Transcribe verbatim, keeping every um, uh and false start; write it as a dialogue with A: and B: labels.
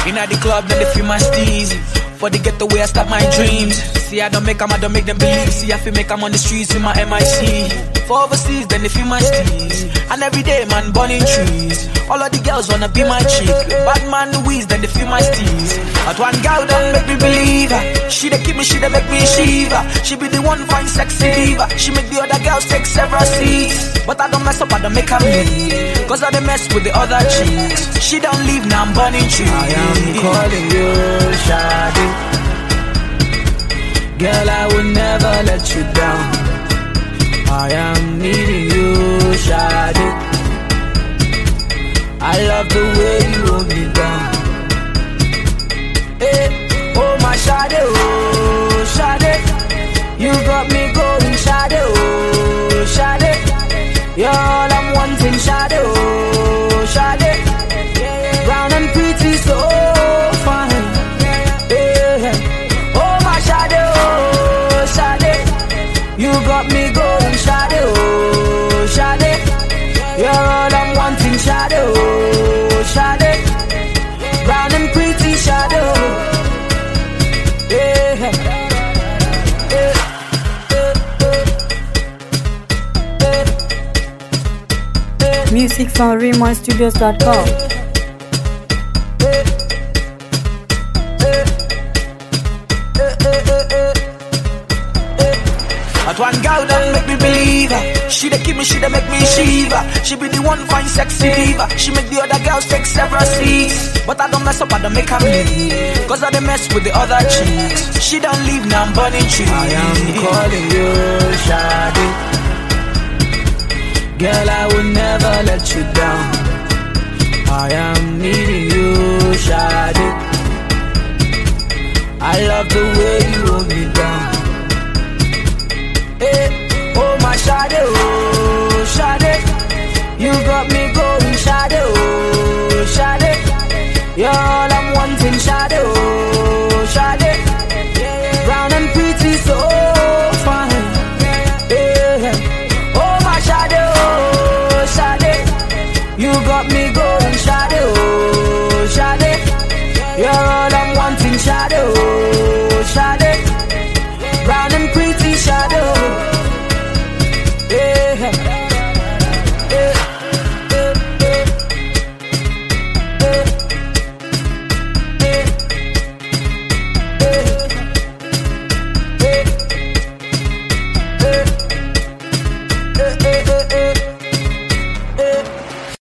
A: Inna the club, then they feel my steez. For the getaway, I start my dreams. See, I don't make them, I don't make them believe. See, I feel make them on the streets with my M I C. For overseas, then they feel my steez. And every day, man, burning trees. All of the girls wanna be my chick. Bad man whiz, then they feel my steez. But one girl don't make me believe her. She dey keep me, she dey make me shiver. She be the one fine sexy diva. She make the other girls take several seats. But I don't mess up, I don't make her leave. Cause I don't mess with the other chicks. She don't leave, now I'm burning trees.
B: I am calling you, Shawty. Girl, I will never let you down. I am needing you, Shawty. I love the way you hold me down. Hey, oh my Shawty, oh Shawty. You got me going, Shawty, oh Shawty. You're all I'm wanting, Shawty, oh Shawty. Brown and pretty, so fine. Yeah. Oh my Shawty, oh Shawty. You got me going, Shawty, oh Shawty. You're all I'm wanting, Shawty, oh Shawty. Brown and pretty, Shawty. Yeah.
C: Music from Raymond Studios dot com.
A: But one girl don't make me believe her. She dey keep me, she dey make me shiver. She be the one fine sexy diva. She make the other girls take several seats. But I don't mess up, I don't make her leave. Cause I don't mess with the other chicks. She don't leave, now I'm burning trees.
B: I am calling you, Shawty. Girl, I will never let you down. I am needing you, Shawty. I love the way you hold me down. Hey, oh my Shawty, oh Shawty. You got me